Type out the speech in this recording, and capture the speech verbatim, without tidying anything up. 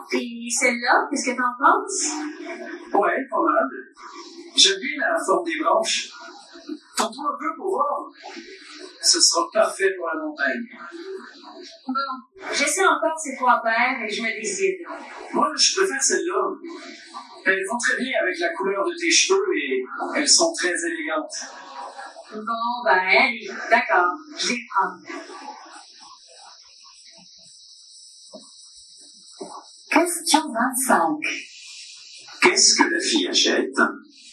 Et celle-là, qu'est-ce que t'en penses? Ouais, pas mal. J'aime bien la forme des branches. Tourne-toi un peu pour voir. Ce sera parfait pour la montagne. Bon, j'essaie encore ces trois paires et je me décide. Moi, je préfère celle-là. Elles vont très bien avec la couleur de tes cheveux et elles sont très élégantes. Bon, ben, allez, d'accord, je vais les prendre. Question vingt-cinq. Qu'est-ce que la fille achète?